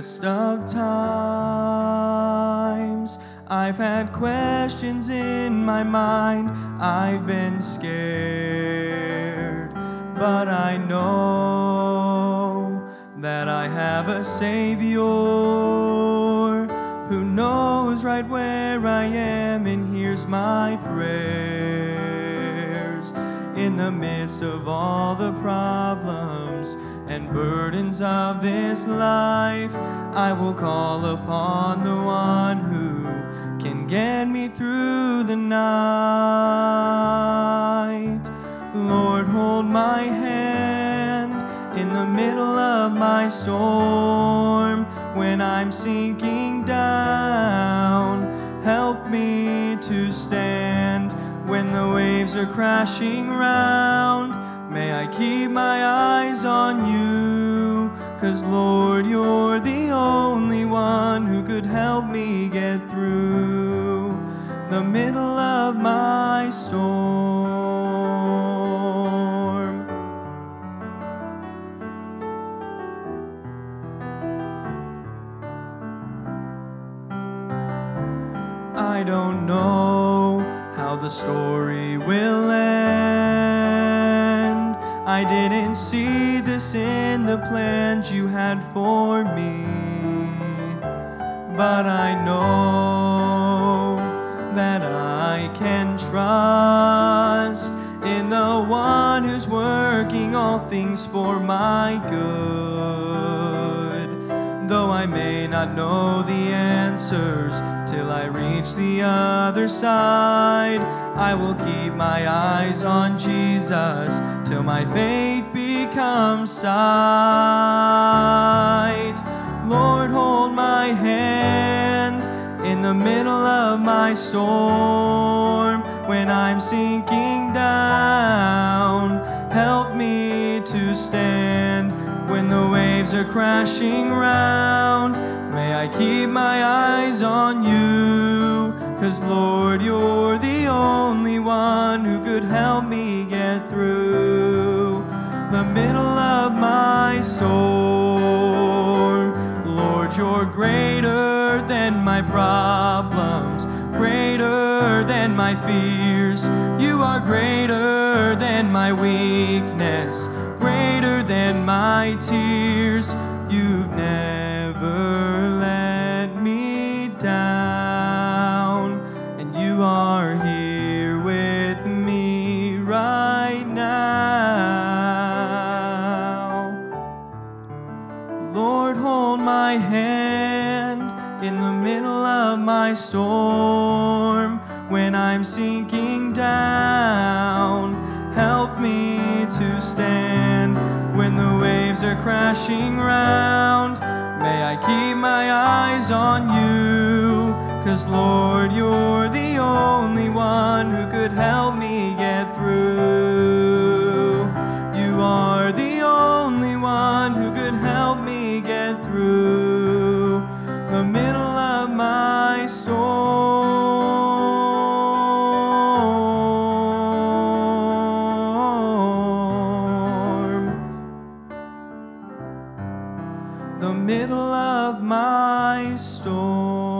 list of times I've had questions in my mind. I've been scared, but I know that I have a Savior who knows right where I am and hears my prayers. In the midst of all the problems and burdens of this life, I will call upon the one who can get me through the night. Lord, hold my hand in the middle of my storm when I'm sinking down. Help me to stand when the waves are crashing round. May I keep my eyes on you, 'cause Lord, you're the only one who could help me get through the middle of my storm. I don't know how the story will end. I didn't see this in the plans you had for me, but I know that I can trust in the one who's working all things for my good. Though I may not know the answers till I reach the other side, I will keep my eyes on Jesus till my faith becomes sight. Lord, hold my hand in the middle of my storm when I'm sinking down. Help me to stand when the waves are crashing round. May I keep my eyes on you, 'cause Lord, you're the only one who could help me get through the middle of my storm. Lord, you're greater than my problems, greater than my fears. You are greater than my weakness, greater than my tears. You've never let me down, and you are here with me right now. Lord, hold my hand in the middle of my storm when I'm sinking down. Help me to stand when the waves are crashing round. May I keep my eyes on you, 'cause Lord, you're the only one who could help me get through. You are the only one who could help me get through the middle of my storm. The middle of my storm.